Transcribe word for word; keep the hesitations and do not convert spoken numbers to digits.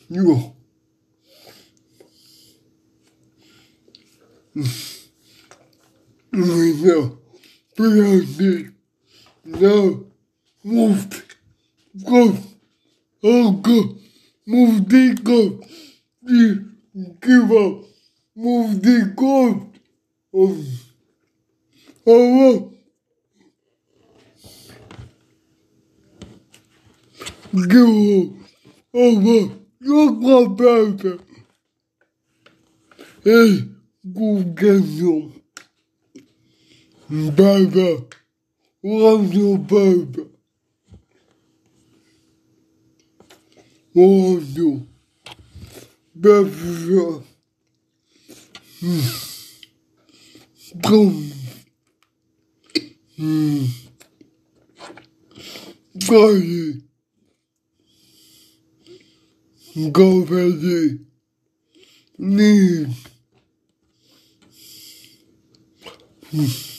you know, president now moved go oh go move the go give up move the go of our give up over your baby hey go get you baby love your baby love you baby come hmm go go ready need